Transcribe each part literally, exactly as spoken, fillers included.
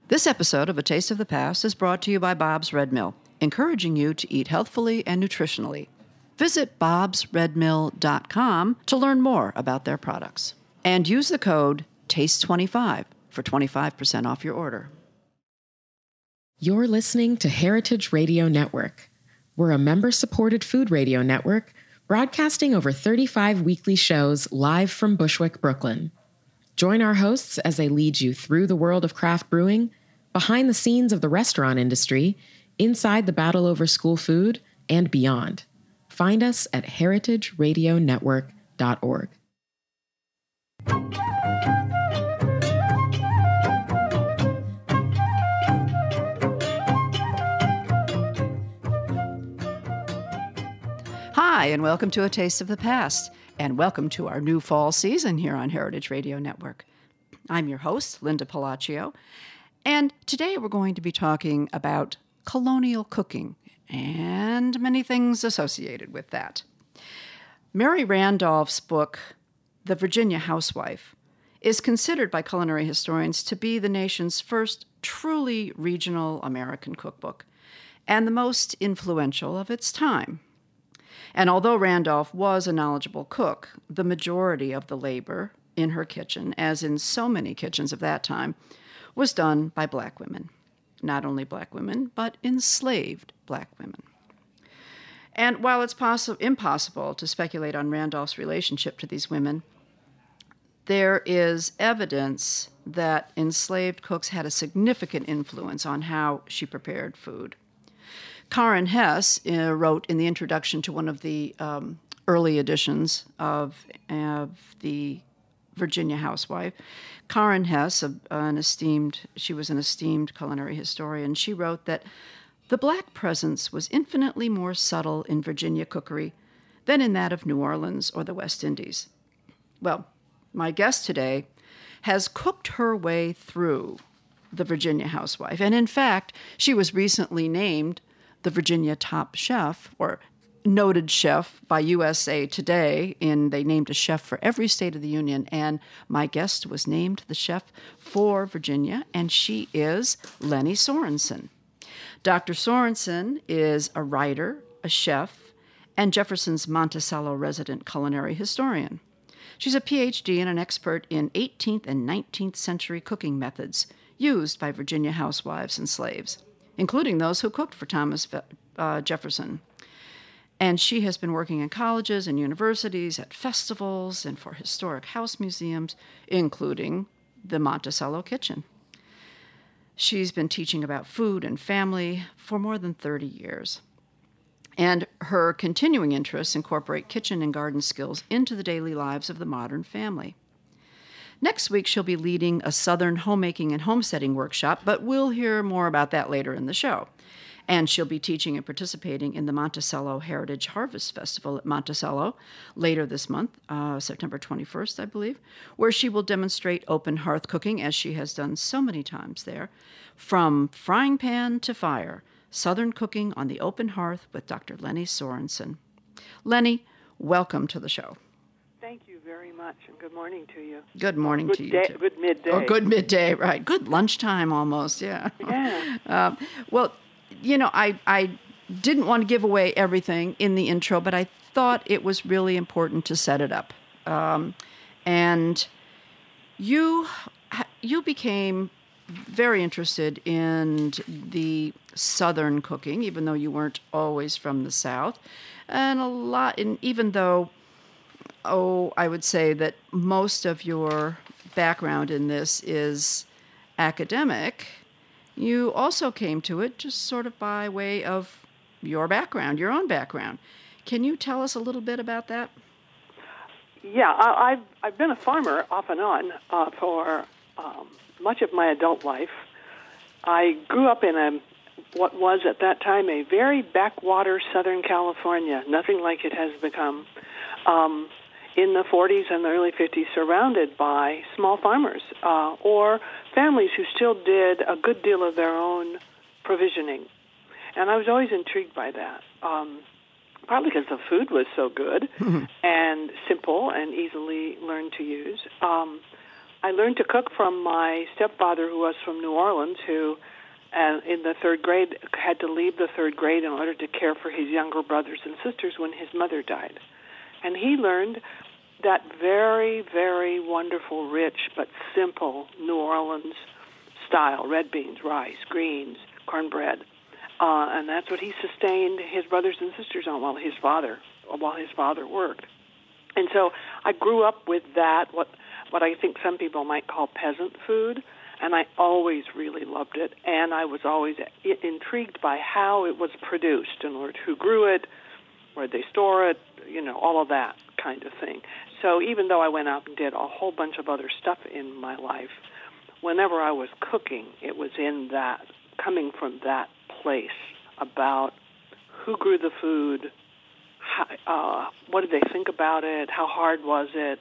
This episode of A Taste of the Past is brought to you by Bob's Red Mill, encouraging you to eat healthfully and nutritionally. Visit bobs red mill dot com to learn more about their products. And use the code taste twenty-five for twenty-five percent off your order. You're listening to Heritage Radio Network. We're a member-supported food radio network broadcasting over thirty-five weekly shows live from Bushwick, Brooklyn. Join our hosts as they lead you through the world of craft brewing, behind the scenes of the restaurant industry, inside the battle over school food, and beyond. Find us at heritage radio network dot org. Hi, and welcome to A Taste of the Past, and welcome to our new fall season here on Heritage Radio Network. I'm your host, Linda Palacio, and today we're going to be talking about colonial cooking and many things associated with that. Mary Randolph's book, The Virginia Housewife, is considered by culinary historians to be the nation's first truly regional American cookbook and the most influential of its time. And although Randolph was a knowledgeable cook, the majority of the labor in her kitchen, as in so many kitchens of that time, was done by black women. Not only black women, but enslaved black women. And while it's possi- impossible to speculate on Randolph's relationship to these women, there is evidence that enslaved cooks had a significant influence on how she prepared food. Karen Hess uh, wrote in the introduction to one of the um, early editions of, of the Virginia Housewife. Karen Hess, a, an esteemed, she was an esteemed culinary historian. She wrote that the black presence was infinitely more subtle in Virginia cookery than in that of New Orleans or the West Indies. Well, my guest today has cooked her way through the Virginia Housewife, and in fact, she was recently named the Virginia Top Chef, or noted chef by U S A Today. In they named a chef for every state of the Union, and my guest was named the chef for Virginia, and she is Lenny Sorensen. Doctor Sorensen is a writer, a chef, and Jefferson's Monticello resident culinary historian. She's a P H D and an expert in eighteenth and nineteenth century cooking methods used by Virginia housewives and slaves, including those who cooked for Thomas uh, Jefferson. And she has been working in colleges and universities, at festivals, and for historic house museums, including the Monticello Kitchen. She's been teaching about food and family for more than thirty years. And her continuing interests incorporate kitchen and garden skills into the daily lives of the modern family. Next week, she'll be leading a Southern homemaking and homesteading workshop, but we'll hear more about that later in the show. And she'll be teaching and participating in the Monticello Heritage Harvest Festival at Monticello later this month, uh, September twenty-first, I believe, where she will demonstrate open hearth cooking, as she has done so many times there, from frying pan to fire, Southern cooking on the open hearth with Doctor Lenny Sorensen. Lenny, welcome to the show. Thank you very much, and good morning to you. Good morning good to you, day, too. Good midday. Oh, good midday, right. Good lunchtime almost, yeah. Yeah. uh, well, you know, I, I didn't want to give away everything in the intro, but I thought it was really important to set it up. Um, and you you became very interested in the Southern cooking, even though you weren't always from the South. And a lot, and even though, oh, I would say that most of your background in this is academic, you also came to it just sort of by way of your background, your own background. Can you tell us a little bit about that? Yeah, I, I've I've been a farmer off and on uh, for um, much of my adult life. I grew up in a what was at that time a very backwater Southern California, nothing like it has become, um, in the forties and the early fifties, surrounded by small farmers uh, or families who still did a good deal of their own provisioning. And I was always intrigued by that, um, partly because the food was so good and simple and easily learned to use, um, I learned to cook from my stepfather, who was from New Orleans, who uh, in the third grade had to leave the third grade in order to care for his younger brothers and sisters when his mother died. And he learned that very, very wonderful, rich, but simple New Orleans style, red beans, rice, greens, cornbread. Uh, and that's what he sustained his brothers and sisters on while his father, while his father worked. And so I grew up with that, what what I think some people might call peasant food, and I always really loved it. And I was always intrigued by how it was produced, in order who grew it, where they store it, you know, all of that kind of thing. So even though I went out and did a whole bunch of other stuff in my life, whenever I was cooking, it was in that, coming from that place about who grew the food, how, uh, what did they think about it, how hard was it,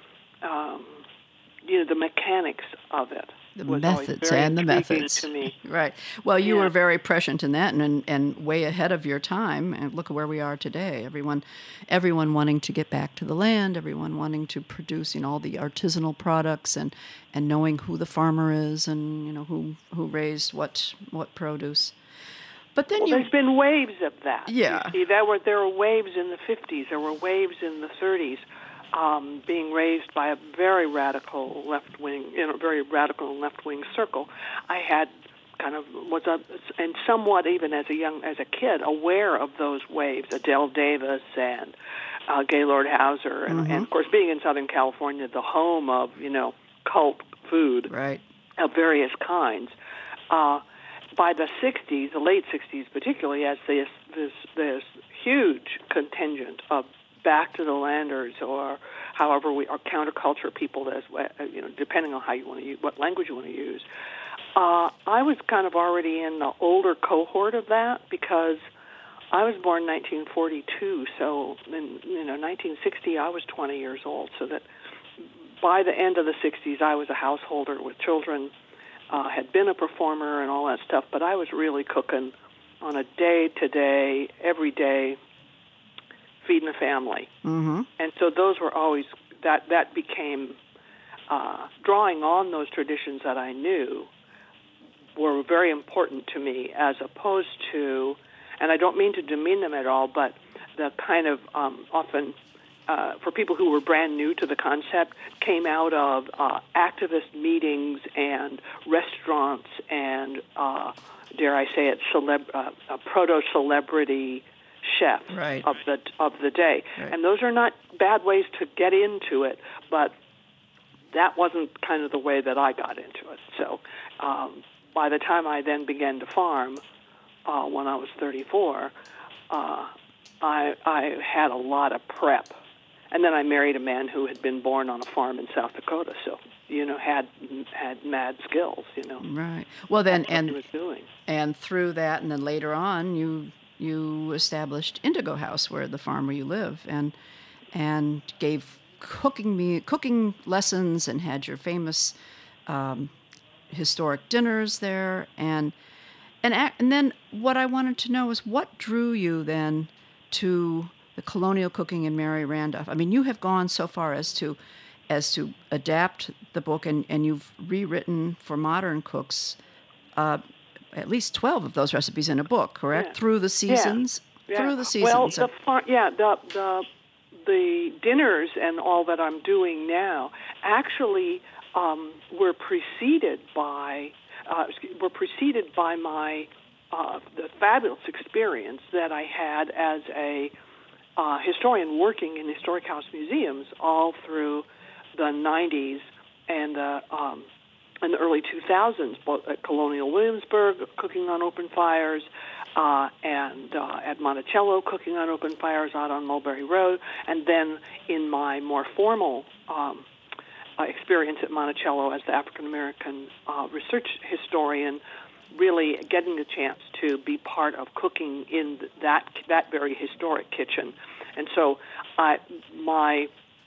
um, you know, the mechanics of it. The was methods very and the methods. To me. Right. Well, you yeah. were very prescient in that, and, and and way ahead of your time. And look at where we are today. Everyone, everyone wanting to get back to the land. Everyone wanting to produce, you know, all the artisanal products, and, and knowing who the farmer is, and you know who who raised what what produce. But then well, you, there's been waves of that. Yeah. You see, there were there were waves in the fifties. There were waves in the thirties. Um, being raised by a very radical left wing, in a very radical left wing circle, I had kind of was a, and somewhat even as a young as a kid aware of those waves. Adele Davis and uh, Gaylord Hauser, and, mm-hmm. and of course, being in Southern California, the home of you know cult food right. of various kinds. Uh, by the sixties, the late sixties, particularly, as this this this huge contingent of back to the landers, or however we, or counterculture people, as you know, depending on how you want to use, what language you want to use. Uh, I was kind of already in the older cohort of that because I was born in nineteen forty-two, so in you know nineteen sixty I was twenty years old. So that by the end of the sixties, I was a householder with children, uh, had been a performer and all that stuff. But I was really cooking on a day-to-day, every day, feeding a family. Mm-hmm. And so those were always, that, that became, uh, drawing on those traditions that I knew were very important to me, as opposed to, and I don't mean to demean them at all, but the kind of um, often, uh, for people who were brand new to the concept, came out of uh, activist meetings and restaurants and, uh, dare I say it, celeb- uh, a proto-celebrity chef right. of the of the day. Right. And those are not bad ways to get into it, but that wasn't kind of the way that I got into it. So um, by the time I then began to farm, uh, when I was thirty-four, uh, I, I had a lot of prep. And then I married a man who had been born on a farm in South Dakota, so you know had had mad skills. You know, right. Well, then That's what and he was doing. and through that, and then later on, you. You established Indigo House, where the farm where you live, and and gave cooking me cooking lessons, and had your famous um, historic dinners there, and and and then what I wanted to know is what drew you then to the colonial cooking in Mary Randolph. I mean, you have gone so far as to as to adapt the book, and, and you've rewritten for modern cooks. Uh, At least twelve of those recipes in a book, correct? Yeah. Through the seasons, yeah. through Yeah. the seasons. Well, the far, yeah, the the the dinners and all that I'm doing now actually um, were preceded by uh, were preceded by my uh, the fabulous experience that I had as a uh, historian working in historic house museums all through the nineties and the um, in the early two thousands, both at Colonial Williamsburg, cooking on open fires, uh, and uh, at Monticello, cooking on open fires out on Mulberry Road, and then in my more formal um, uh, experience at Monticello as the African-American uh, research historian, really getting the chance to be part of cooking in that that very historic kitchen. And so I, my...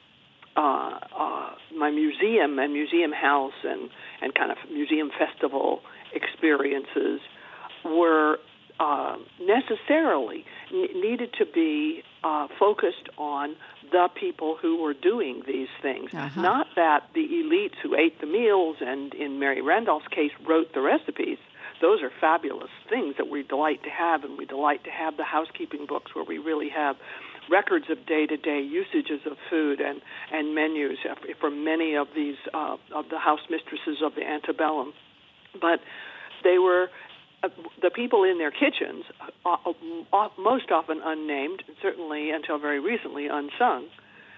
Uh, uh, my museum and museum house and, and kind of museum festival experiences were uh, necessarily n- needed to be uh, focused on the people who were doing these things. Uh-huh. Not that the elites who ate the meals and, in Mary Randolph's case, wrote the recipes. Those are fabulous things that we delight to have, and we delight to have the housekeeping books where we really have records of day-to-day usages of food and, and menus for many of these uh, of the house mistresses of the antebellum. But they were uh, the people in their kitchens, uh, uh, most often unnamed, certainly until very recently unsung,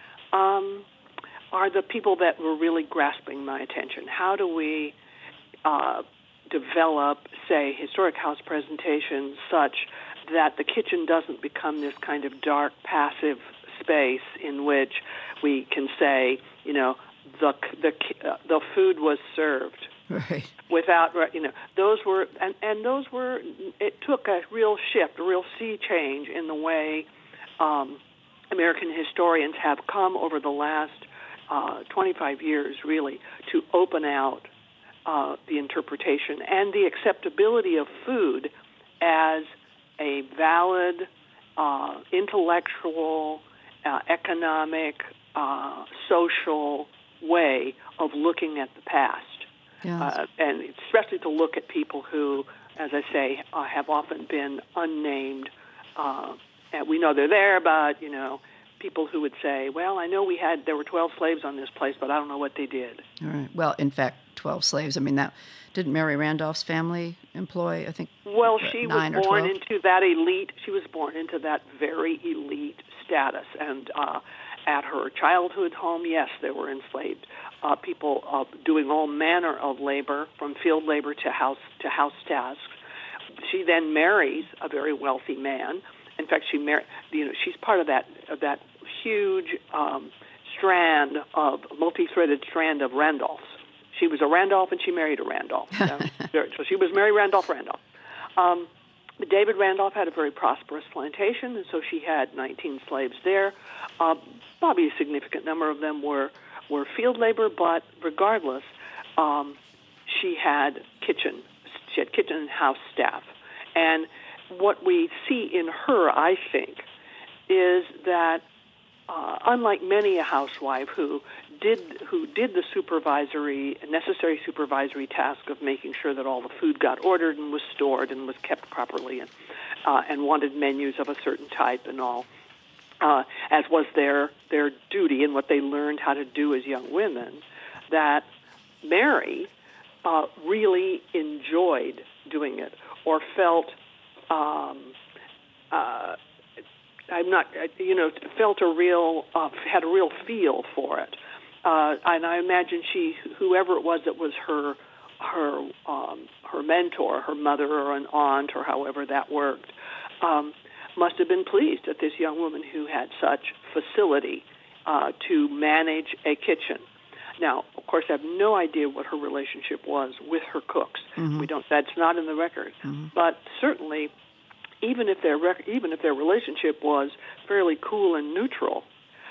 um, are the people that were really grasping my attention. How do we uh, develop, say, historic house presentations such that the kitchen doesn't become this kind of dark, passive space in which we can say, you know, the the uh, the food was served. Right. Without, you know, those were, and, and those were, it took a real shift, a real sea change in the way um, American historians have come over the last uh, twenty-five years, really, to open out uh, the interpretation and the acceptability of food as a valid, uh, intellectual, uh, economic, uh, social way of looking at the past. Yes. Uh, and especially to look at people who, as I say, uh, have often been unnamed. Uh, and we know they're there, but, you know, people who would say, well, I know we had, there were twelve slaves on this place, but I don't know what they did. All right. Well, in fact, twelve slaves. I mean, that didn't Mary Randolph's family employ, I think, Well, what, she nine was or born twelve? into that elite, she was born into that very elite status. And uh, at her childhood home, yes, there were enslaved uh, people uh, doing all manner of labor, from field labor to house to house tasks. She then marries a very wealthy man. In fact, she married, you know, she's part of that of that huge um, strand of multi-threaded strand of Randolphs. She was a Randolph, and she married a Randolph. So, so she was Mary Randolph Randolph. Um, David Randolph had a very prosperous plantation, and so she had nineteen slaves there. Uh, probably a significant number of them were, were field labor, but regardless, um, she had kitchen, she had kitchen and house staff. And what we see in her, I think, is that uh, unlike many a housewife who did who did the supervisory, necessary supervisory task of making sure that all the food got ordered and was stored and was kept properly, and uh, and wanted menus of a certain type and all, uh, as was their their duty and what they learned how to do as young women, that Mary uh, really enjoyed doing it or felt. Um, uh, I'm not, you know, felt a real, uh, had a real feel for it. Uh, and I imagine she, whoever it was that was her, her, um, her mentor, her mother or an aunt or however that worked, um, must have been pleased that this young woman who had such facility uh, to manage a kitchen. Now, of course, I have no idea what her relationship was with her cooks. Mm-hmm. We don't. That's not in the record. Mm-hmm. But certainly, even if their rec- even if their relationship was fairly cool and neutral,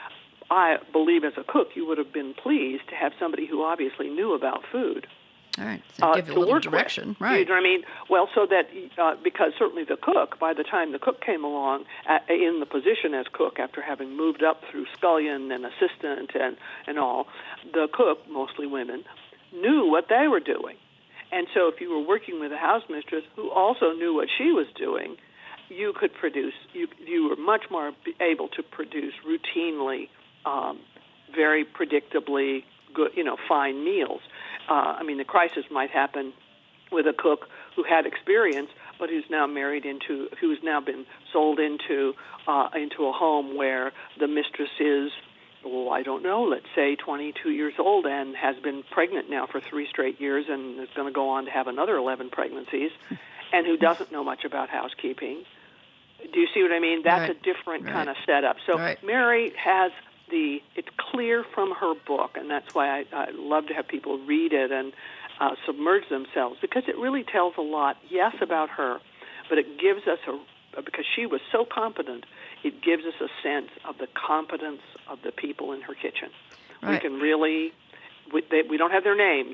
I believe as a cook you would have been pleased to have somebody who obviously knew about food. All right, so give uh, you a little direction, with. right? You know what I mean? Well, so that uh, because certainly the cook, by the time the cook came along at, in the position as cook, after having moved up through scullion and assistant and and all, the cook, mostly women, knew what they were doing, and so if you were working with a house mistress who also knew what she was doing, you could produce. You you were much more able to produce routinely, um, very predictably good, you know, fine meals. Uh, I mean, the crisis might happen with a cook who had experience, but who's now married into, who's now been sold into uh, into a home where the mistress is, well, I don't know, let's say twenty-two years old and has been pregnant now for three straight years and is going to go on to have another eleven pregnancies, and who doesn't know much about housekeeping. Do you see what I mean? That's right. a different right. kind of setup. So right. Mary has the, it's clear from her book, and that's why I, I love to have people read it and uh, submerge themselves, because it really tells a lot, yes, about her, but it gives us a, because she was so competent, it gives us a sense of the competence of the people in her kitchen. Right. We can really, we, they, we don't have their names,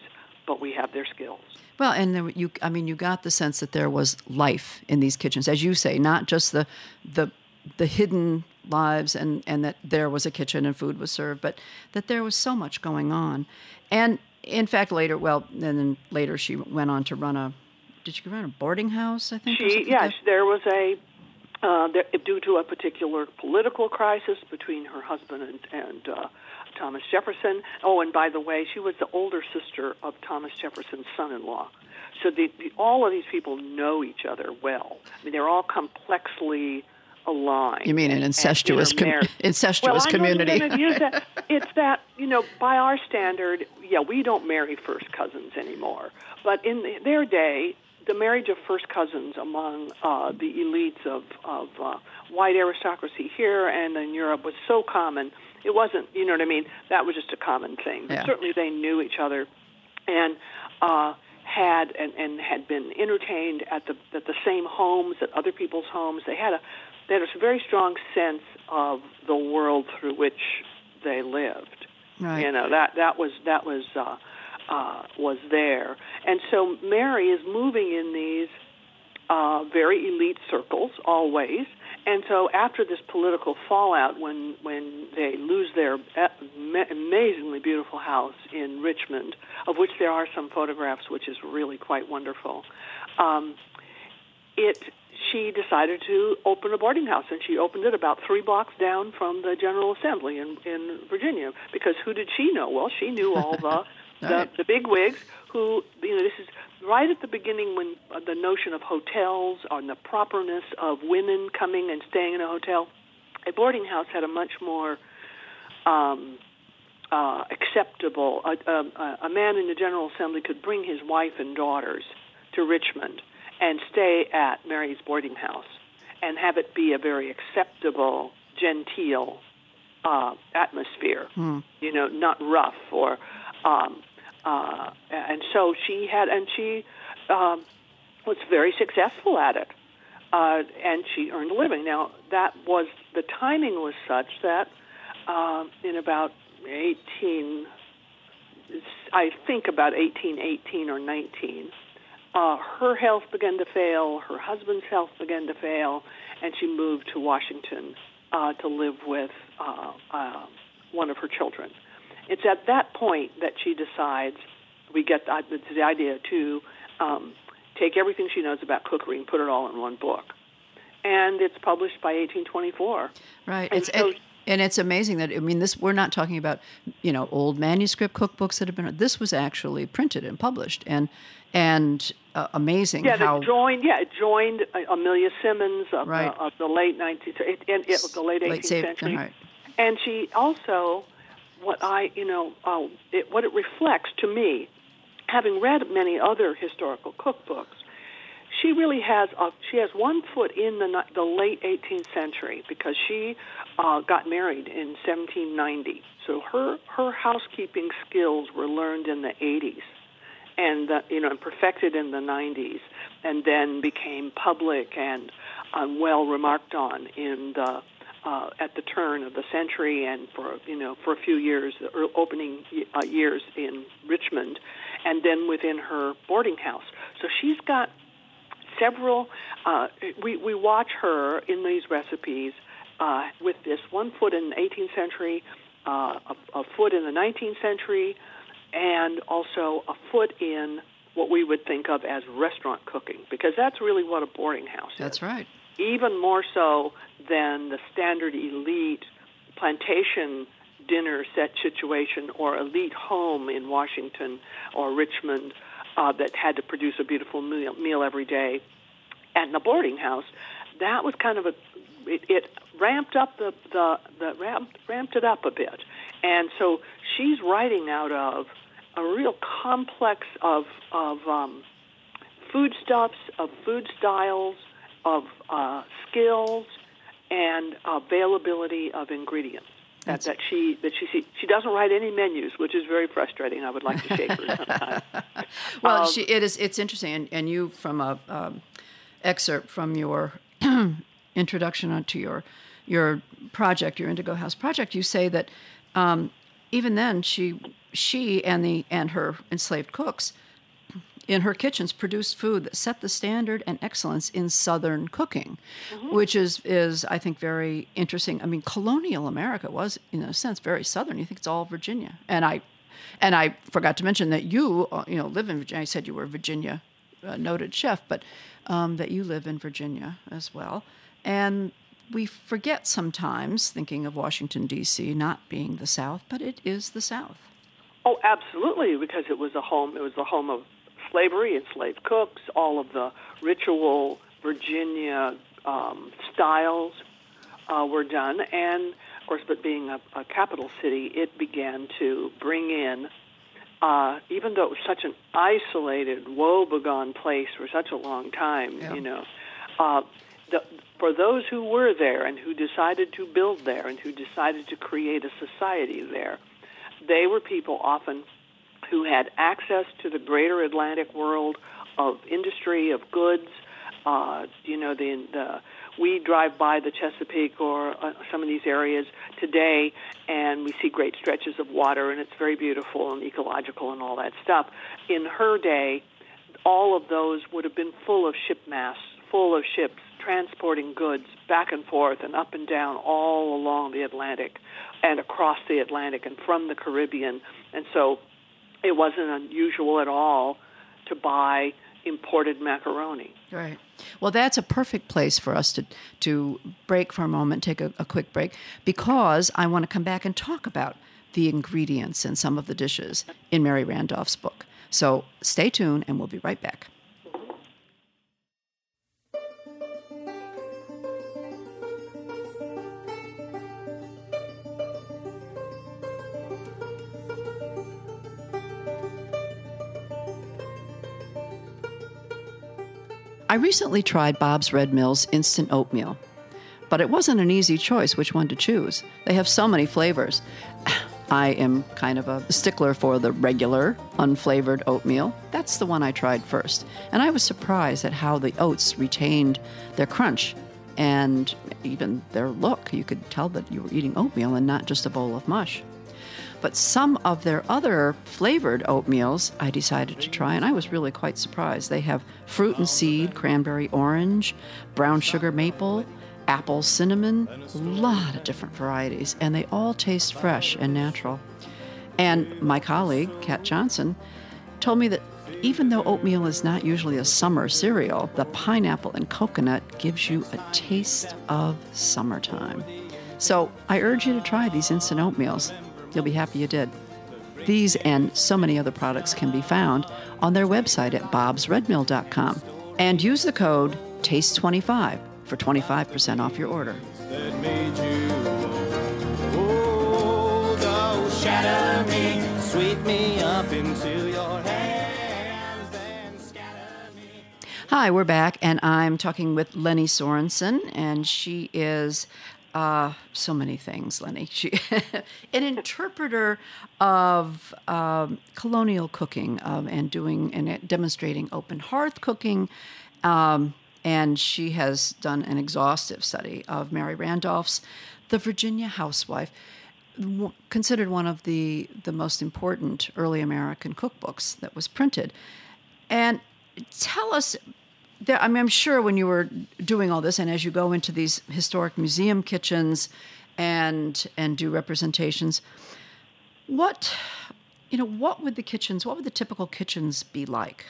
but we have their skills. Well, and there, you, I mean, you got the sense that there was life in these kitchens, as you say, not just the the the hidden lives and, and that there was a kitchen and food was served, but that there was so much going on. And in fact, later, well, and then later she went on to run a, did she run a boarding house, I think? She, yes, like there was a, uh, there, due to a particular political crisis between her husband and, and uh, Thomas Jefferson. Oh, and by the way, she was the older sister of Thomas Jefferson's son-in-law. So the, the, all of these people know each other well. I mean, they're all complexly aligned. You mean an incestuous com- incestuous well, community? I know you're going to use that. It's that, you know, by our standard, yeah, we don't marry first cousins anymore. But in the, their day, the marriage of first cousins among uh, the elites of, of uh, white aristocracy here and in Europe was so common. It wasn't, you know what I mean? That was just a common thing. But yeah. certainly they knew each other and uh, had and, and had been entertained at the at the same homes, at other people's homes. They had a they had a very strong sense of the world through which they lived. Right. You know, that that was that was uh, uh, was there. And so Mary is moving in these uh, very elite circles always. And so after this political fallout, when when they lose their amazingly beautiful house in Richmond, of which there are some photographs, which is really quite wonderful, um, it she decided to open a boarding house, and she opened it about three blocks down from the General Assembly in, in Virginia. Because who did she know? Well, she knew all the the, right. the big wigs who, you know, this is right at the beginning when uh, the notion of hotels and the properness of women coming and staying in a hotel. A boarding house had a much more um, uh, acceptable, uh, uh, a man in the General Assembly could bring his wife and daughters to Richmond and stay at Mary's boarding house and have it be a very acceptable, genteel uh, atmosphere, hmm. you know, not rough or... Um, Uh, and so she had, and she um, was very successful at it, uh, and she earned a living. Now, that was, the timing was such that uh, in about eighteen, I think about eighteen eighteen or nineteen, uh, her health began to fail, her husband's health began to fail, and she moved to Washington uh, to live with uh, uh, one of her children. It's at that point that she decides, we get the, the idea to um, take everything she knows about cookery and put it all in one book. And it's published by eighteen twenty-four. Right. And it's so, it, and it's amazing that, I mean, this, we're not talking about, you know, old manuscript cookbooks that have been, this was actually printed and published. And and uh, amazing yeah, how... it joined, yeah, it joined uh, Amelia Simmons of, right. the, of the late nineteenth, it, it, it, the late eighteenth late century. Right. And she also... What I, you know, uh, it, what it reflects to me, having read many other historical cookbooks, she really has a, she has one foot in the the late eighteenth century because she uh, got married in seventeen ninety. So her her housekeeping skills were learned in the eighties, and the, you know, and perfected in the nineties, and then became public and um, well remarked on in the. Uh, at the turn of the century, and for you know for a few years, the opening uh, years in Richmond, and then within her boarding house. So she's got several. Uh, we we watch her in these recipes uh, with this one foot in the eighteenth century, uh, a, a foot in the nineteenth century, and also a foot in what we would think of as restaurant cooking, because that's really what a boarding house is. That's right. Even more so than the standard elite plantation dinner set situation or elite home in Washington or Richmond uh, that had to produce a beautiful meal, meal every day. And the boarding house, that was kind of a, it, it ramped up the, the, the ramped, ramped it up a bit. And so she's writing out of a real complex of, of um, foodstuffs, of food styles, of uh, skills and availability of ingredients. That, that she that she she doesn't write any menus, which is very frustrating. I would like to shake her sometimes. Well, um, she, it is. It's interesting, and, and you from a um, excerpt from your introduction to your your project, your Indigo House project, you say that um, even then she she and the and her enslaved cooks in her kitchens produced food that set the standard and excellence in Southern cooking, mm-hmm. which is, is, I think, very interesting. I mean, colonial America was, in a sense, very Southern. You think it's all Virginia. And I and I forgot to mention that you, uh, you know, live in Virginia. I said you were a Virginia uh, noted chef, but um, that you live in Virginia as well. And we forget sometimes, thinking of Washington, D C not being the South, but it is the South. Oh, absolutely, because it was a home. It was the home of slavery, enslaved cooks, all of the ritual Virginia um, styles uh, were done. And, of course, but being a, a capital city, it began to bring in, uh, even though it was such an isolated, woe-begone place for such a long time, yeah. you know, uh, the, for those who were there and who decided to build there and who decided to create a society there, they were people often who had access to the greater Atlantic world of industry, of goods. Uh, you know, the, the we drive by the Chesapeake or uh, some of these areas today, and we see great stretches of water, and it's very beautiful and ecological and all that stuff. In her day, all of those would have been full of ship masts, full of ships transporting goods back and forth and up and down all along the Atlantic and across the Atlantic and from the Caribbean. And so it wasn't unusual at all to buy imported macaroni. Right. Well, that's a perfect place for us to, to break for a moment, take a, a quick break, because I want to come back and talk about the ingredients in some of the dishes in Mary Randolph's book. So stay tuned, and we'll be right back. I recently tried Bob's Red Mill's instant oatmeal, but it wasn't an easy choice which one to choose. They have so many flavors. I am kind of a stickler for the regular, unflavored oatmeal. That's the one I tried first, and I was surprised at how the oats retained their crunch and even their look. You could tell that you were eating oatmeal and not just a bowl of mush. But some of their other flavored oatmeals I decided to try, and I was really quite surprised. They have fruit and seed, cranberry orange, brown sugar maple, apple cinnamon, a lot of different varieties, and they all taste fresh and natural. And my colleague, Kat Johnson, told me that even though oatmeal is not usually a summer cereal, the pineapple and coconut gives you a taste of summertime. So I urge you to try these instant oatmeals. You'll be happy you did. These and so many other products can be found on their website at bobs red mill dot com. And use the code taste twenty-five for twenty-five percent off your order. That made you oh, go shatter me, sweep me up into your hands, then scatter me. Hi, we're back, and I'm talking with Lenny Sorensen, and she is Uh, so many things, Lenny. She, an interpreter of um, colonial cooking um, and doing and demonstrating open hearth cooking, um, and she has done an exhaustive study of Mary Randolph's The Virginia Housewife, w- considered one of the the most important early American cookbooks that was printed. And tell us. There, I mean, I'm sure when you were doing all this, and as you go into these historic museum kitchens and and do representations, what you know, what would the kitchens, what would the typical kitchens be like?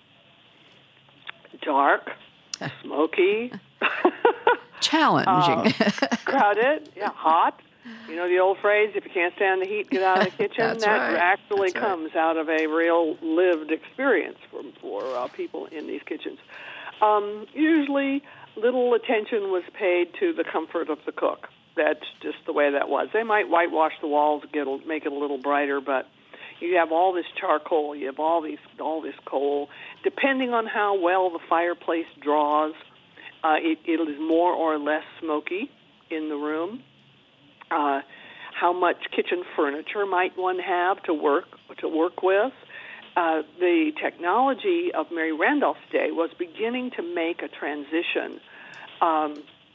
Dark, smoky, challenging, uh, crowded, yeah, hot. You know the old phrase, if you can't stand the heat, get out of the kitchen? That's that right. actually That's comes right. out of a real lived experience for, for uh, people in these kitchens. Um, usually, little attention was paid to the comfort of the cook. That's just the way that was. They might whitewash the walls, get a, make it a little brighter, but you have all this charcoal, you have all these all this coal. Depending on how well the fireplace draws, uh, it, it is more or less smoky in the room. Uh, how much kitchen furniture might one have to work to work with? Uh, the technology of Mary Randolph's day was beginning to make a transition um,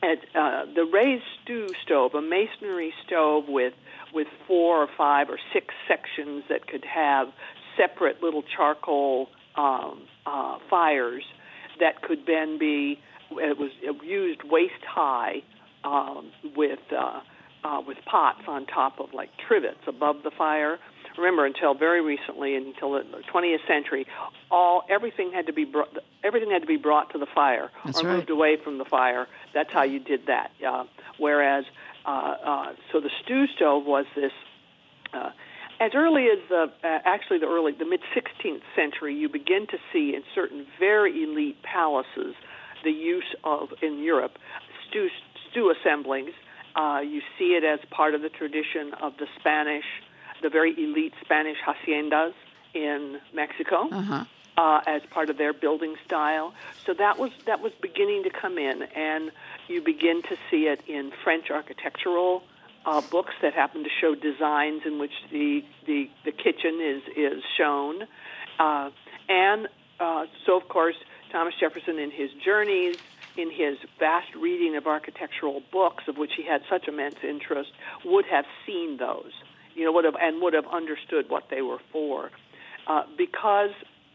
at uh, the raised stew stove, a masonry stove with with four or five or six sections that could have separate little charcoal um, uh, fires that could then be, it was used waist high um, with uh, uh, with pots on top of like trivets above the fire. Remember, until very recently, until the twentieth century, all everything had to be brought, everything had to be brought to the fire That's or right. moved away from the fire. That's how you did that. Uh, whereas, uh, uh, so the stew stove was this. Uh, as early as the uh, actually the early the mid sixteenth century, you begin to see in certain very elite palaces the use of in Europe stew stew assemblies. Uh, you see it as part of the tradition of the Spanish. The very elite Spanish haciendas in Mexico Uh-huh. uh, as part of their building style. So that was that was beginning to come in, and you begin to see it in French architectural uh, books that happen to show designs in which the the, the kitchen is is shown, uh, and uh, so of course Thomas Jefferson in his journeys, in his vast reading of architectural books, of which he had such immense interest, would have seen those. You know, would have and would have understood what they were for, uh, because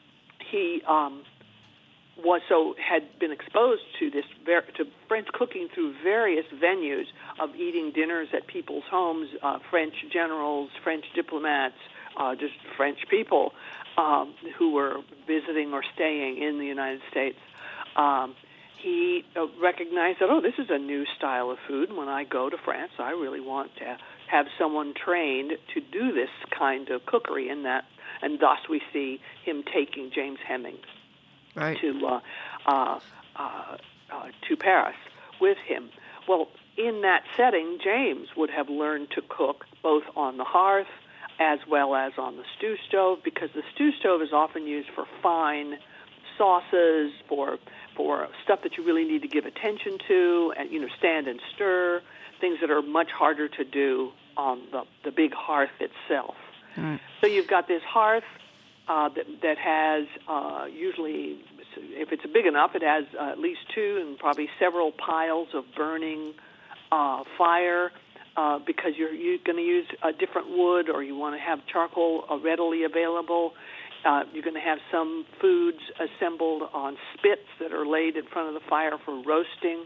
he um, was so had been exposed to this ver- to French cooking through various venues of eating dinners at people's homes, uh, French generals, French diplomats, uh, just French people um, who were visiting or staying in the United States. Um, he uh, recognized that, oh, this is a new style of food. When I go to France, I really want to have someone trained to do this kind of cookery, in that, and thus we see him taking James Hemings Right. to uh, uh, uh, uh, to Paris with him. Well, in that setting, James would have learned to cook both on the hearth as well as on the stew stove, because the stew stove is often used for fine sauces, for for stuff that you really need to give attention to, and you know, stand and stir, things that are much harder to do on the, the big hearth itself. Right. So you've got this hearth uh, that, that has uh, usually, if it's big enough, it has uh, at least two and probably several piles of burning uh, fire uh, because you're, you're going to use a different wood, or you want to have charcoal uh, readily available. Uh, you're going to have some foods assembled on spits that are laid in front of the fire for roasting.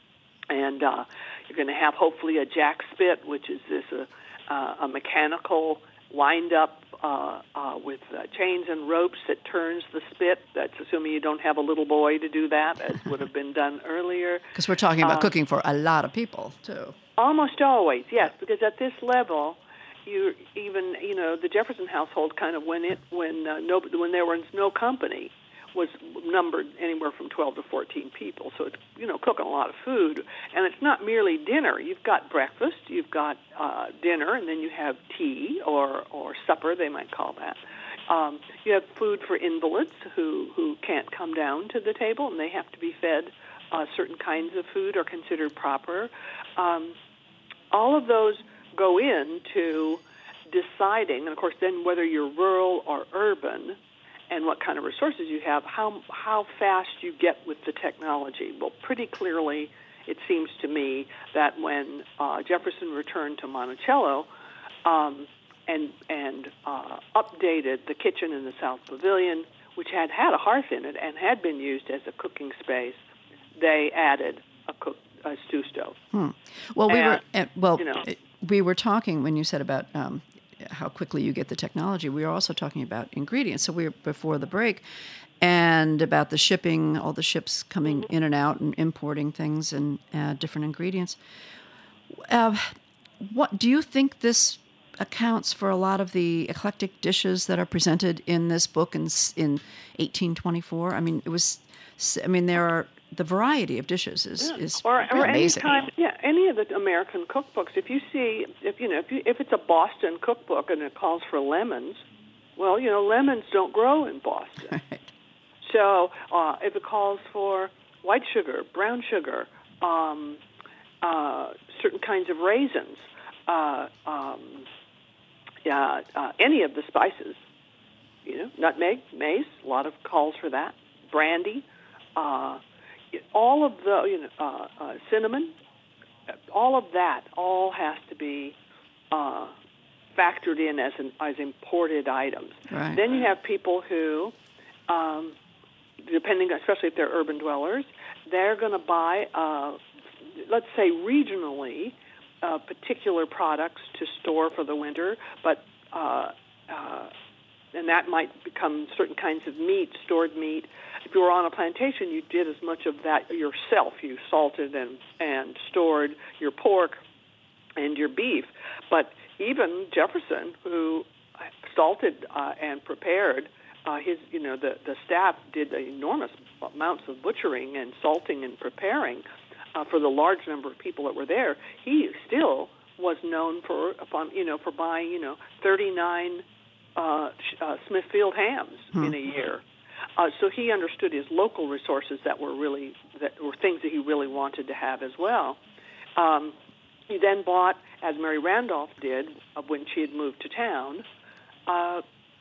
And uh, you're going to have hopefully a jack spit, which is this uh, uh, a mechanical wind up uh, uh, with uh, chains and ropes that turns the spit. That's assuming you don't have a little boy to do that, as would have been done earlier. Because we're talking about Um, cooking for a lot of people, too. Almost always, yes, because at this level, you even you know the Jefferson household kind of when it when uh, no when there was no company was numbered anywhere from twelve to fourteen people. So it's, you know, cooking a lot of food. And it's not merely dinner. You've got breakfast, you've got uh, dinner, and then you have tea or, or supper, they might call that. Um, you have food for invalids who, who can't come down to the table, and they have to be fed uh, certain kinds of food are considered proper. Um, all of those go into deciding, and of course then whether you're rural or urban, and what kind of resources you have, how how fast you get with the technology. Well, pretty clearly, it seems to me that when uh, Jefferson returned to Monticello um, and and uh, updated the kitchen in the South Pavilion, which had had a hearth in it and had been used as a cooking space, they added a cook a stew stove. Hmm. Well, we And, were uh, well. you know, we were talking when you said about um, how quickly you get the technology. We were also talking about ingredients. So we were before the break, and about the shipping, all the ships coming Mm-hmm. in and out and importing things and uh, different ingredients. Uh, what do you think this accounts for a lot of the eclectic dishes that are presented in this book in s- in eighteen twenty-four? I mean, it was. I mean, there are. The variety of dishes is, Yeah. is or, or any amazing. time, yeah, any of the American cookbooks. If you see, if you know, if you, if it's a Boston cookbook and it calls for lemons, well, you know, lemons don't grow in Boston. Right. So uh, if it calls for white sugar, brown sugar, um, uh, certain kinds of raisins, uh, um, yeah, uh, any of the spices, you know, nutmeg, mace, a lot of calls for that, brandy. Uh, all of the, you know, uh, uh, cinnamon, all of that, all has to be uh, factored in as an, as imported items. Right. Then you have people who, um, depending, especially if they're urban dwellers, they're going to buy, uh, let's say regionally, uh, particular products to store for the winter, but uh, uh, and that might become certain kinds of meat, stored meat. If you were on a plantation, you did as much of that yourself. You salted and, and stored your pork and your beef. But even Jefferson, who salted uh, and prepared, uh, his, you know, the, the staff did enormous amounts of butchering and salting and preparing uh, for the large number of people that were there. He still was known for, upon, you know, for buying, you know, thirty-nine uh, uh, Smithfield hams hmm. in a year. Uh, so he understood his local resources that were really, that were things that he really wanted to have as well. Um, he then bought, as Mary Randolph did uh, when she had moved to town, uh,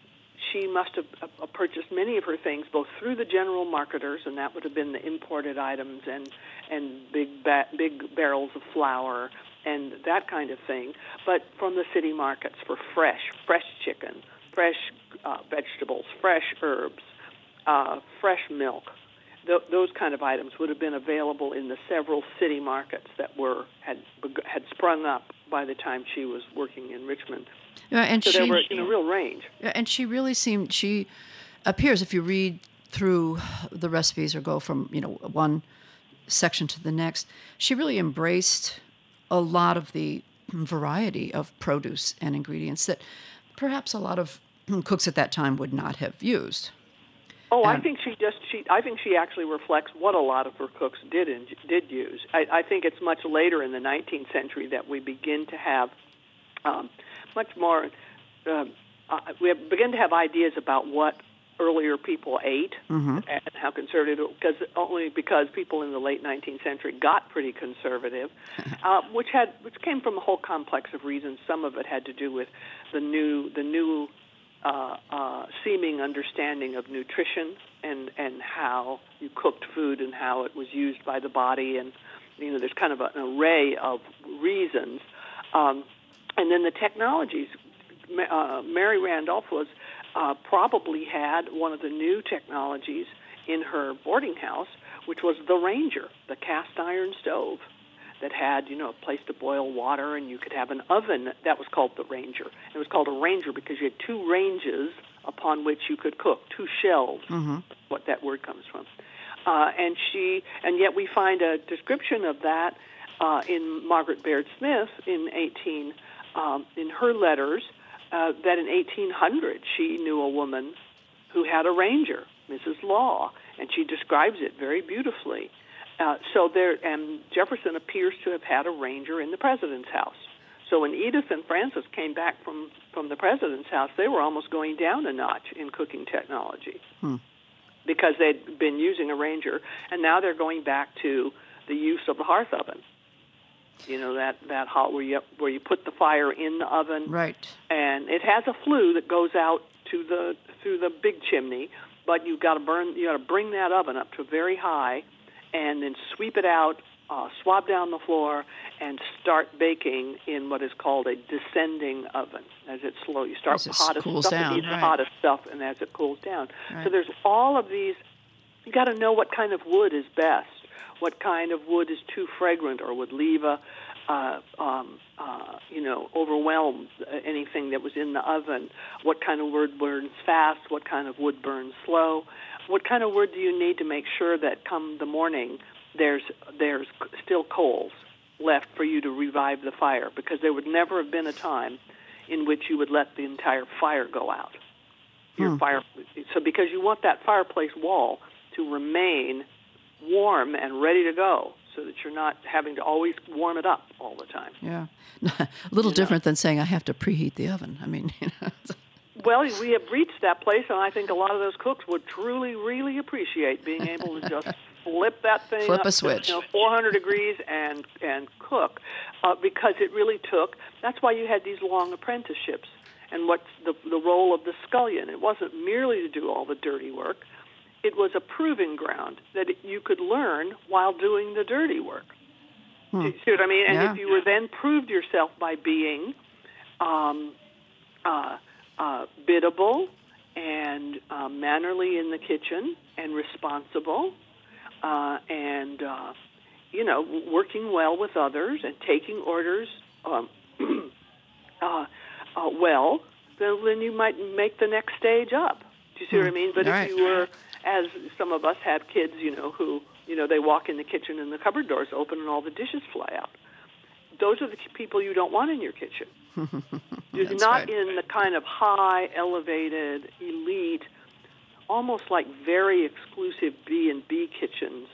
she must have uh, purchased many of her things both through the general marketers, and that would have been the imported items and, and big, ba- big barrels of flour and that kind of thing, but from the city markets for fresh, fresh chicken, fresh uh, vegetables, fresh herbs, uh, fresh milk. Th- those kind of items would have been available in the several city markets that were had had sprung up by the time she was working in Richmond. Yeah, and so she, there were in a real range. And she really seemed, she appears, if you read through the recipes or go from, you know, one section to the next, she really embraced a lot of the variety of produce and ingredients that perhaps a lot of cooks at that time would not have used. Oh, and, I think she just she. I think she actually reflects what a lot of her cooks did and did use. I, I think it's much later in the nineteenth century that we begin to have um, much more. Uh, uh, we have, begin to have ideas about what earlier people ate mm-hmm. and how conservative. Because only because people in the late nineteenth century got pretty conservative, uh, which had which came from a whole complex of reasons. Some of it had to do with the new the new. Uh, uh, seeming understanding of nutrition and, and how you cooked food and how it was used by the body, and you know there's kind of an array of reasons. Um, and then the technologies. Uh, Mary Randolph was uh, probably had one of the new technologies in her boarding house, which was the Ranger, the cast iron stove that had, you know, a place to boil water, and you could have an oven that was called the Ranger. It was called a Ranger because you had two ranges upon which you could cook, two shelves, mm-hmm. what that word comes from. Uh, and she, and yet we find a description of that uh, in Margaret Baird Smith in eighteen, um, in her letters, uh, that in eighteen hundred she knew a woman who had a Ranger, Missus Law, and she describes it very beautifully. Uh, so there, and Jefferson appears to have had a Ranger in the president's house. So when Edith and Frances came back from, from the president's house, they were almost going down a notch in cooking technology hmm. because they'd been using a Ranger, and now they're going back to the use of the hearth oven. You know, that, that hot where you where you put the fire in the oven, right? And it has a flue that goes out to the through the big chimney, but you've got to burn, you got to bring that oven up to very high, and then sweep it out, uh, swab down the floor, and start baking in what is called a descending oven. As it slow, you start as with it the hottest cools stuff, down, and eat right. the hottest stuff, and as it cools down. Right. So there's all of these. You got to know what kind of wood is best. What kind of wood is too fragrant or would leave a, uh, um, uh, you know, overwhelm anything that was in the oven? What kind of wood burns fast? What kind of wood burns slow? What kind of wood do you need to make sure that come the morning there's there's still coals left for you to revive the fire? Because there would never have been a time in which you would let the entire fire go out. Your hmm. fire, so because you want that fireplace wall to remain warm and ready to go, so that you're not having to always warm it up all the time. Yeah, a little you different know? than saying I have to preheat the oven. I mean, you know. Well, we have reached that place, and I think a lot of those cooks would truly, really appreciate being able to just flip that thing Flip up a switch. to, you know, four hundred degrees and and cook, uh, because it really took. That's why you had these long apprenticeships, and what's the the role of the scullion? It wasn't merely to do all the dirty work. it was a proving ground that it, you could learn while doing the dirty work. Hmm. Do you see what I mean? And Yeah. if you were then proved yourself by being um, uh, uh, biddable and uh, mannerly in the kitchen and responsible uh, and, uh, you know, working well with others and taking orders um, uh, uh, well, then, then you might make the next stage up. Do you see what I mean? But All if right. you were, as some of us have kids, you know, who, you know, they walk in the kitchen and the cupboard doors open and all the dishes fly out. Those are the people you don't want in your kitchen. You're That's not right. in the kind of high, elevated, elite, almost like very exclusive B and B kitchens,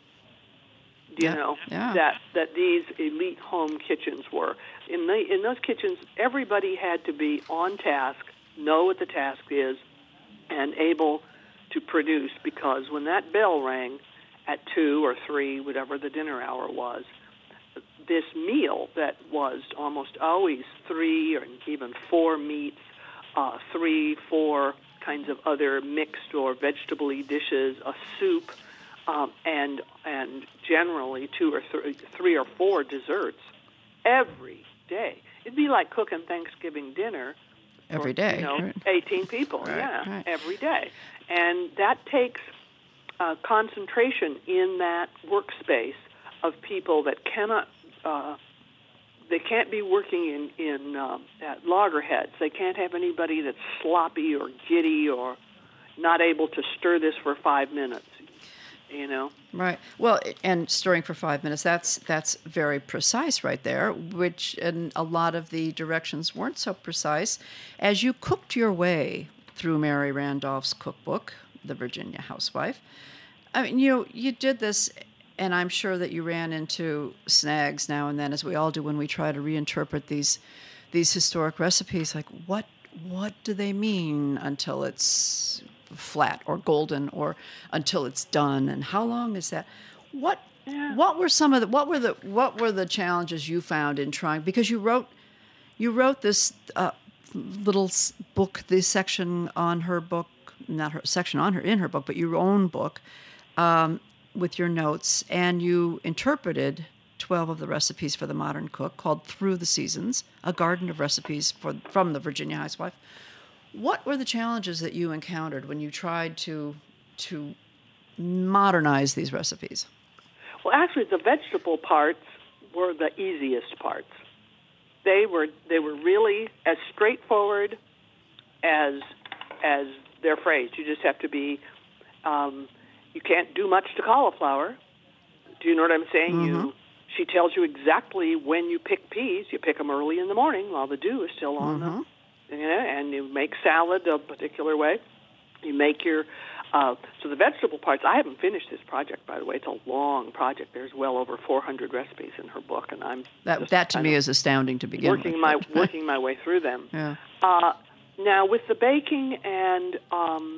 you Yeah, know, yeah. that, that these elite home kitchens were. In the, in those kitchens, everybody had to be on task, know what the task is, and able to produce, because when that bell rang at two or three, whatever the dinner hour was, this meal that was almost always three or even four meats, uh, three, four kinds of other mixed or vegetable-y dishes, a soup, um, and and generally two or th- three or four desserts every day. It'd be like cooking Thanksgiving dinner Every for, day, you know, right. eighteen people, Right, yeah, right. every day. And that takes uh, concentration in that workspace of people that cannot, uh, they can't be working in, in uh, at loggerheads. They can't have anybody that's sloppy or giddy or not able to stir this for five minutes, you know? Right. Well, and stirring for five minutes, that's that's very precise right there, which and a lot of the directions weren't so precise. As you cooked your way through Mary Randolph's cookbook, The Virginia Housewife, I mean, you you did this, and I'm sure that you ran into snags now and then, as we all do when we try to reinterpret these these historic recipes. Like, what what do they mean until it's flat or golden, or until it's done, and how long is that? What Yeah. what were some of the what were the what were the challenges you found in trying, because you wrote you wrote this uh, little s- book, this section on her book, not her section on her in her book, but your own book, um, with your notes, and you interpreted twelve of the recipes for the modern cook, called Through the Seasons, a garden of recipes for from the Virginia Housewife. What were the challenges that you encountered when you tried to to modernize these recipes? Well, actually, the vegetable parts were the easiest parts. They were they were really as straightforward as as they're phrased. You just have to be. Um, you can't do much to cauliflower. Do you know what I'm saying? Mm-hmm. You. She tells you exactly when you pick peas. You pick them early in the morning while the dew is still on Mm-hmm. them. You know, and you make salad a particular way. You make your, uh, so the vegetable parts, I haven't finished this project, by the way. It's a long project. There's well over four hundred recipes in her book, and I'm That just that to kind me of is astounding to begin working with. my but- working my way through them. Yeah. Uh, now, with the baking and um,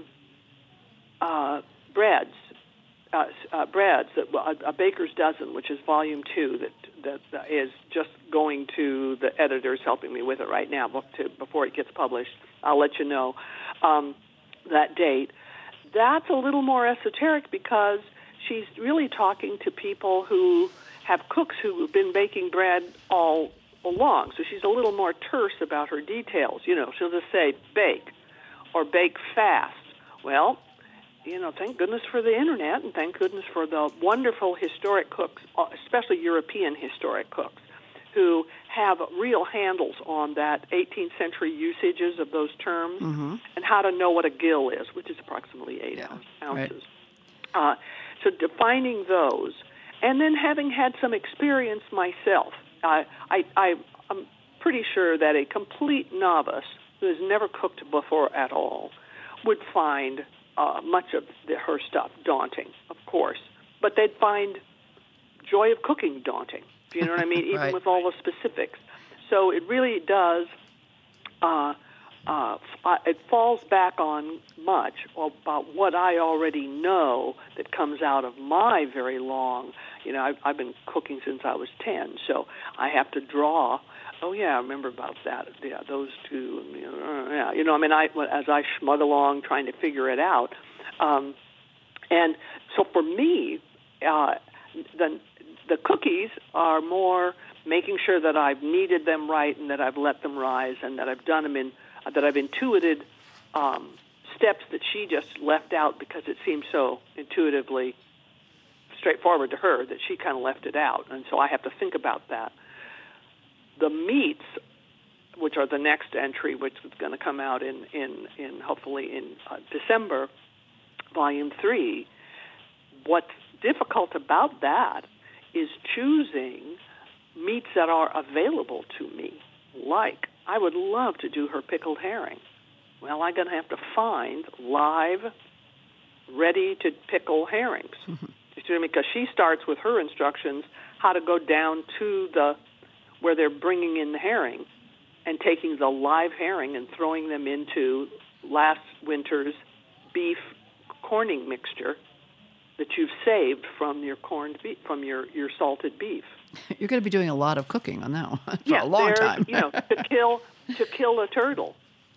uh, breads, uh, uh, breads, that, well, a, a baker's dozen, which is volume two, that that uh, is just going to the editors helping me with it right now. Book to, before it gets published, I'll let you know um, that date. That's a little more esoteric because she's really talking to people who have cooks who have been baking bread all along. So she's a little more terse about her details. You know, she'll just say bake or bake fast. Well, you know, thank goodness for the internet, and thank goodness for the wonderful historic cooks, especially European historic cooks, who have real handles on that eighteenth century usages of those terms Mm-hmm. and how to know what a gill is, which is approximately eight Yeah, ounce, right. ounces. Uh, so defining those, and then having had some experience myself, uh, I, I, I'm pretty sure that a complete novice who has never cooked before at all would find uh, much of the, her stuff daunting, of course, but they'd find joy of cooking daunting. Do you know what I mean? Even Right. with all the specifics. So it really does. Uh, uh, f- it falls back on much about what I already know that comes out of my very long. You know, I've, I've been cooking since I was ten, so I have to draw. Oh yeah, I remember about that. Yeah, those two. You know, yeah, you know. I mean, I as I schmug along trying to figure it out. Um, And so for me, uh, the the cookies are more making sure that I've kneaded them right and that I've let them rise and that I've done them in, uh, that I've intuited um, steps that she just left out because it seemed so intuitively straightforward to her that she kind of left it out. And so I have to think about that. The meats, which are the next entry, which is going to come out in, in, in hopefully in uh, December, volume three, what's difficult about that is choosing meats that are available to me. Like, I would love to do her pickled herring. Well, I'm going to have to find live, ready-to-pickle herrings. Mm-hmm. You see what I mean? Because she starts with her instructions how to go down to the where they're bringing in the herring and taking the live herring and throwing them into last winter's beef corning mixture that you've saved from your corned beef, from your, your salted beef. You're going to be doing a lot of cooking on that one for yeah, a long time. you know, to kill to kill a turtle.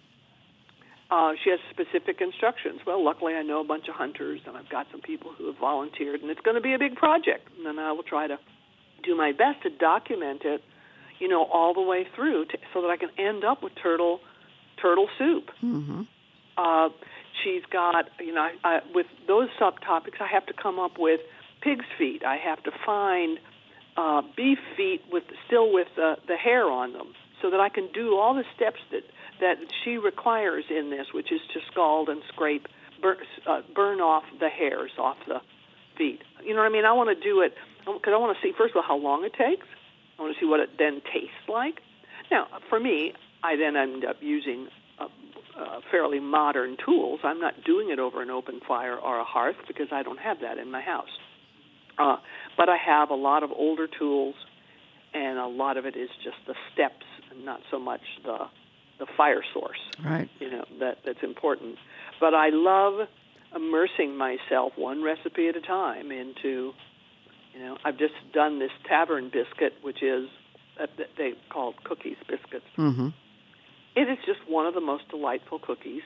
Uh, she has specific instructions. Well, luckily I know a bunch of hunters, and I've got some people who have volunteered, and it's going to be a big project. And then I will try to do my best to document it, you know, all the way through, to, so that I can end up with turtle turtle soup. Mm-hmm. Uh, she's got, you know, I, I, with those subtopics, I have to come up with pig's feet. I have to find uh, beef feet with still with the, the hair on them, so that I can do all the steps that, that she requires in this, which is to scald and scrape, burn, uh, burn off the hairs off the feet. You know what I mean? I want to do it because I want to see, first of all, how long it takes. I want to see what it then tastes like. Now, for me, I then end up using uh, uh, fairly modern tools. I'm not doing it over an open fire or a hearth because I don't have that in my house. Uh, but I have a lot of older tools, and a lot of it is just the steps and not so much the the fire source. Right. You know, that that's important. But I love immersing myself one recipe at a time into, you know, I've just done this tavern biscuit, which is, uh, they call cookies biscuits. Mm-hmm. It is just one of the most delightful cookies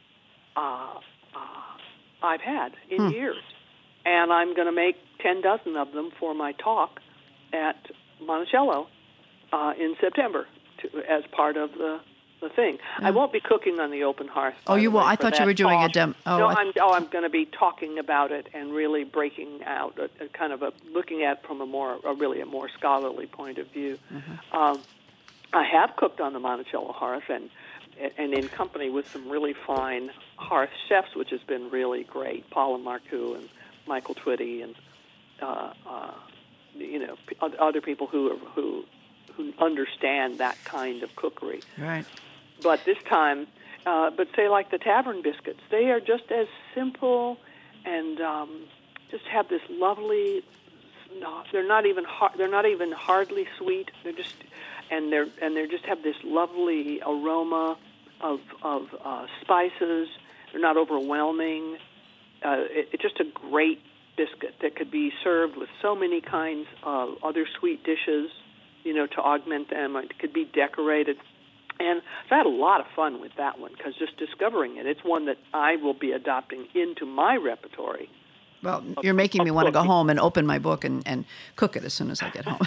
uh, uh, I've had in hmm. years. And I'm going to make ten dozen of them for my talk at Monticello uh, in September to, as part of the, the thing. Yeah. I won't be cooking on the open hearth. Oh, you will? I for thought you that were doing talk. a demo. Oh, no, I... I'm, oh, I'm going to be talking about it and really breaking out, a, a kind of a looking at from a more, a really a more scholarly point of view. Mm-hmm. Um, I have cooked on the Monticello hearth and and in company with some really fine hearth chefs, which has been really great. Paula Marcoux and Michael Twitty and uh, uh, you know other people who are, who who understand that kind of cookery. Right. But this time, uh, but say like the tavern biscuits, they are just as simple and um, just have this lovely. No, they're not even hard, they're not even hardly sweet. They're just and they're and they just have this lovely aroma of of uh, spices. They're not overwhelming. Uh, it, it's just a great biscuit that could be served with so many kinds of other sweet dishes, you know, to augment them. It could be decorated. And so I had a lot of fun with that one because just discovering it, it's one that I will be adopting into my repertoire. Well, you're making me want to go home and open my book and, and cook it as soon as I get home.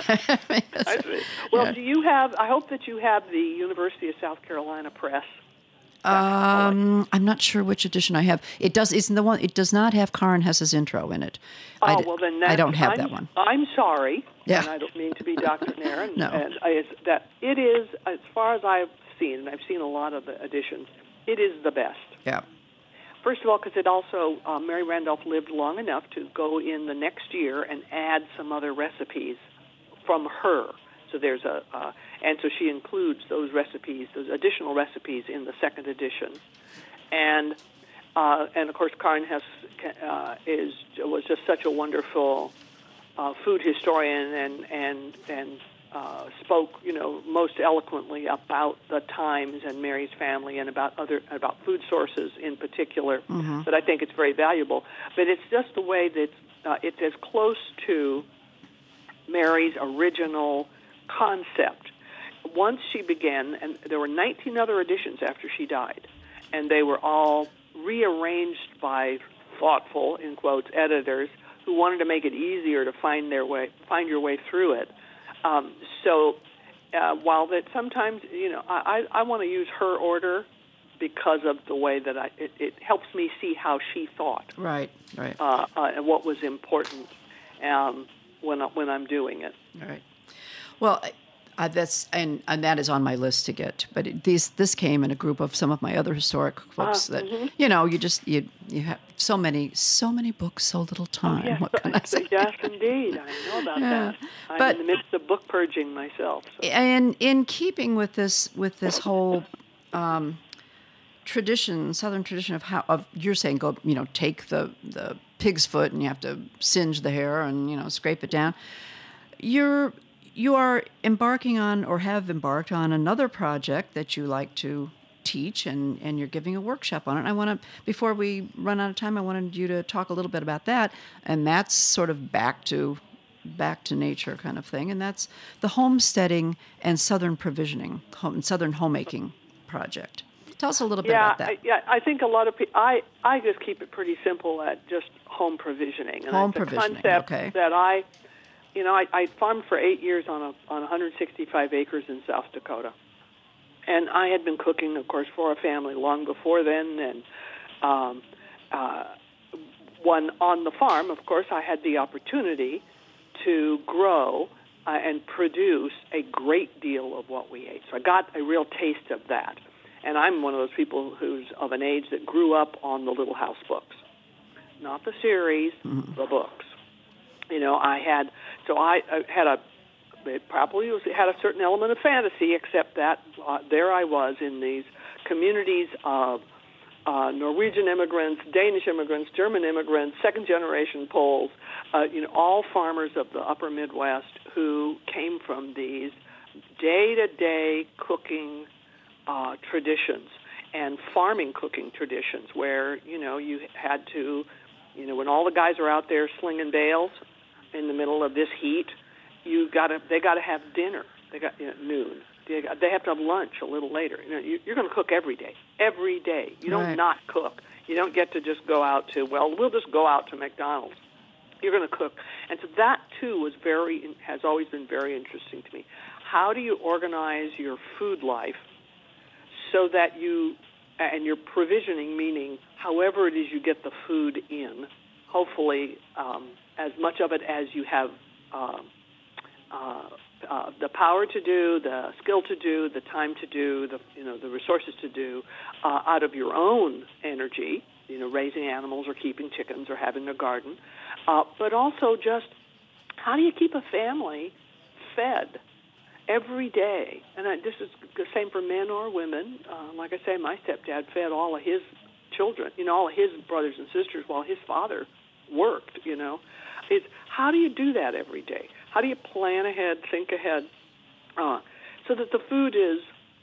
I see. Well, yeah. do you have, I hope that you have the University of South Carolina Press. Um, I'm not sure which edition I have. It does isn't the one. It does not have Karen Hess's intro in it. Oh I, well, then I don't have I'm, that one. I'm sorry. Yeah. And I don't mean to be doctrinaire. And, no. And I, it's, that it is, as far as I've seen, and I've seen a lot of the editions, it is the best. Yeah. First of all, because it also uh, Mary Randolph lived long enough to go in the next year and add some other recipes from her. So there's a, uh, and so she includes those recipes, those additional recipes in the second edition, and uh, and of course Karen Hess uh, is was just such a wonderful uh, food historian and and and uh, spoke you know most eloquently about the times and Mary's family and about other about food sources in particular. Mm-hmm. But I think it's very valuable. But it's just the way that uh, it's as close to Mary's original concept. Once she began, and there were nineteen other editions after she died, and they were all rearranged by thoughtful, in quotes, editors who wanted to make it easier to find their way, find your way through it. Um, so uh, while that sometimes, you know, I, I, I want to use her order because of the way that I, it, it helps me see how she thought. Right, right. Uh, uh, and what was important um, when, I, when I'm doing it. All right. Well, uh, that's and, and that is on my list to get. But it, these this came in a group of some of my other historic books Uh, that mhm. you know you just you you have so many so many books, so little time. Yes, What can I say? yes, indeed. I know about Yeah. that. I'm But- in the midst of book purging myself. So. And in keeping with this with this whole um, tradition, Southern tradition of how of you're saying go you know take the the pig's foot and you have to singe the hair and you know scrape it down. You're you are embarking on or have embarked on another project that you like to teach and, and you're giving a workshop on it. I want to before we run out of time, I wanted you to talk a little bit about that, and that's sort of back to back to nature kind of thing, and that's the homesteading and southern provisioning, home, southern homemaking project. Tell us a little bit Yeah, about that. I, yeah. I think a lot of people. I I just keep it pretty simple at just home provisioning. And Home it's a provisioning, concept okay. that I, you know, I, I farmed for eight years on a on one hundred sixty-five acres in South Dakota, and I had been cooking, of course, for a family long before then. And um, uh, one on the farm, of course, I had the opportunity to grow uh, and produce a great deal of what we ate. So I got a real taste of that. And I'm one of those people who's of an age that grew up on the Little House books, not the series, mm-hmm. the books. You know, I had so I, I had a it probably was, it had a certain element of fantasy, except that uh, there I was in these communities of uh, Norwegian immigrants, Danish immigrants, German immigrants, second generation Poles, uh, you know, all farmers of the upper Midwest who came from these day-to-day cooking Uh, traditions and farming cooking traditions where, you know, you had to, you know, when all the guys are out there slinging bales in the middle of this heat, you got to, they got to have dinner. They got, you know, noon. They, got, they have to have lunch a little later. You know, you, you're going to cook every day, every day. You don't Right. not cook. You don't get to just go out to, well, we'll just go out to McDonald's. You're going to cook. And so that, too, was very, has always been very interesting to me. How do you organize your food life so that you, and your provisioning, meaning however it is you get the food in, hopefully um, as much of it as you have uh, uh, uh, the power to do, the skill to do, the time to do, the you know the resources to do, uh, out of your own energy, you know, raising animals or keeping chickens or having a garden, uh, but also just how do you keep a family fed every day? And I, this is the same for men or women. Uh, like I say, my stepdad fed all of his children, you know, all of his brothers and sisters while his father worked, you know. It's, how do you do that every day? How do you plan ahead, think ahead, uh, so that the food is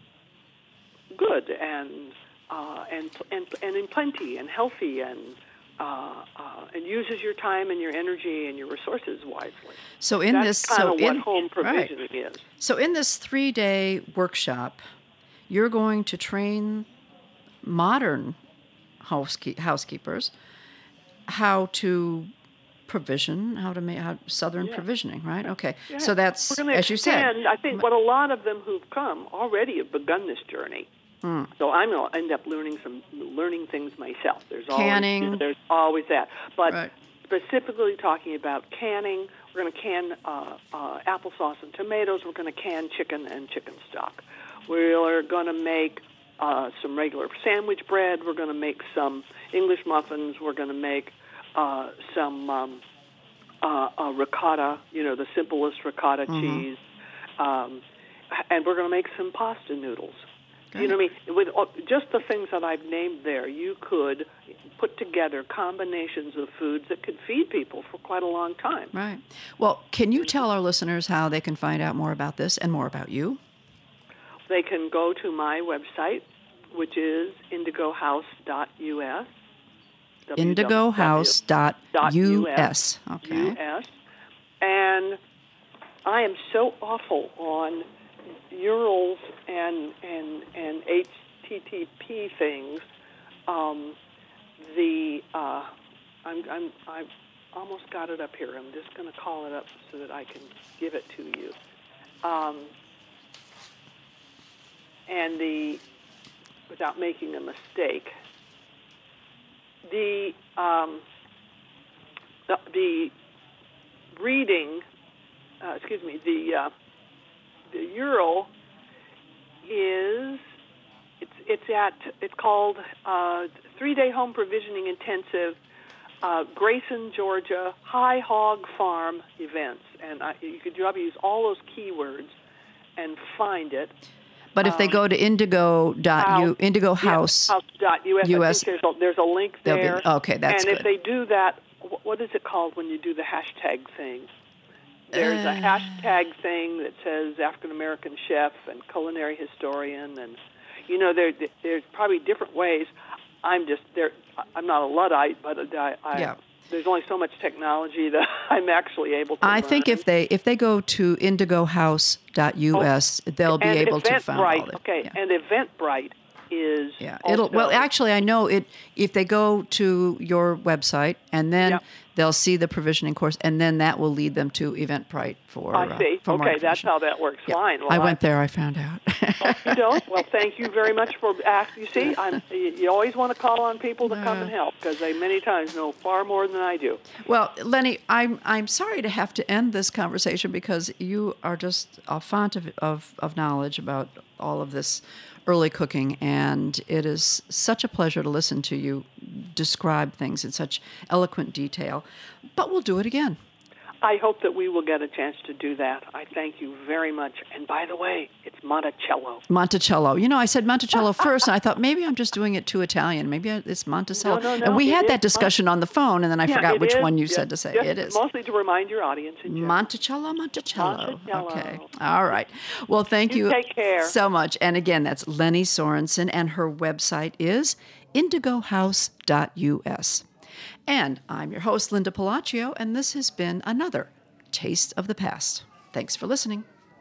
good and, uh, and, and, and in plenty and healthy and, Uh, uh, and uses your time and your energy and your resources wisely. So in That's this, kind so of what in, home provisioning right. is. So in this three-day workshop, you're going to train modern housekeep- housekeepers how to provision, how to make how, southern Yeah. provisioning, right? Okay. Yeah. So that's, We're gonna as you said. extend, I think what a lot of them who've come already have begun this journey. Mm. So I'm going to end up learning some learning things myself. There's Canning. always you know, there's always that. But Right. specifically talking about canning, we're going to can uh, uh, applesauce and tomatoes. We're going to can chicken and chicken stock. We're going to make uh, some regular sandwich bread. We're going to make some English muffins. We're going to make uh, some um, uh, uh, ricotta, you know, the simplest ricotta Mm-hmm. cheese. Um, and we're going to make some pasta noodles. You know what I mean? With just the things that I've named there, you could put together combinations of foods that could feed people for quite a long time. Right. Well, can you tell our listeners how they can find out more about this and more about you? They can go to my website, which is indigo house dot u s. indigo house dot u s. Okay. U S. And I am so awful on U R Ls and and and H T T P things. Um, the uh, I'm, I'm, I've almost got it up here. I'm just going to call it up so that I can give it to you. Um, and the, without making a mistake, the, um, the, the reading, uh, excuse me, the, uh, the U R L is, it's, it's at, it's called uh, Three-Day Home Provisioning Intensive, uh, Grayson, Georgia, High Hog Farm Events. And I, you could probably use all those keywords and find it. But if they go to indigo dot u, indigo house dot U S, U S, I think there's a, there's a link there. Be, okay, that's and good. if they do that, what is it called when you do the hashtag thing? There's uh, a hashtag thing that says African American chef and culinary historian, and you know there there's probably different ways. I'm just there. I'm not a Luddite, but I, I yeah. there's only so much technology that I'm actually able to I learn. think if they if they go to indigo house dot U S, oh, they'll be able to find all of it. Okay, yeah. and Eventbrite is yeah. also, It'll well actually I know it if they go to your website and then yep. they'll see the provisioning course and then that will lead them to Eventbrite for I see. Uh, for okay, that's how that works. Yeah. Fine. Well, I went I, there. I found out. Oh, you don't? Well, thank you very much for asking. You see, I'm, you always want to call on people to come and help because they many times know far more than I do. Well, Lenny, I'm I'm sorry to have to end this conversation because you are just a font of of, of knowledge about all of this early cooking, and it is such a pleasure to listen to you describe things in such eloquent detail. But we'll do it again. I hope that we will get a chance to do that. I thank you very much. And by the way, it's Monticello. Monticello. You know, I said Monticello first, and I thought maybe I'm just doing it too Italian. Maybe it's Monticello. No, no, no, and we had that is. discussion on the phone, and then I yeah, forgot which is. one you just, said to say. Just it is. Mostly to remind your audience. In Monticello, Monticello. Monticello. Okay. All right. Well, thank you, you take care. so much. And again, that's Lenny Sorensen, and her website is indigo house dot U S. And I'm your host, Linda Palacio, and this has been another Taste of the Past. Thanks for listening.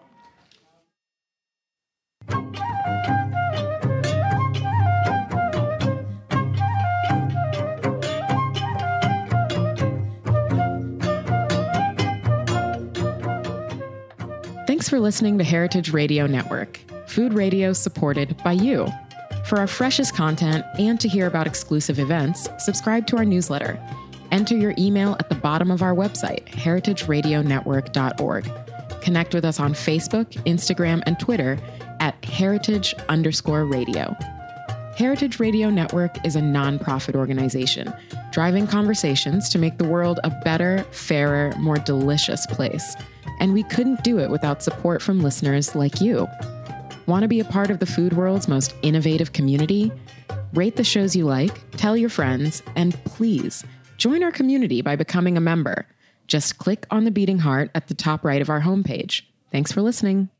Thanks for listening to Heritage Radio Network, food radio supported by you. For our freshest content and to hear about exclusive events, subscribe to our newsletter. Enter your email at the bottom of our website, heritage radio network dot org. Connect with us on Facebook, Instagram, and Twitter at heritage underscore radio. Heritage Radio Network is a nonprofit organization driving conversations to make the world a better, fairer, more delicious place. And we couldn't do it without support from listeners like you. Want to be a part of the food world's most innovative community? Rate the shows you like, tell your friends, and please join our community by becoming a member. Just click on the beating heart at the top right of our homepage. Thanks for listening.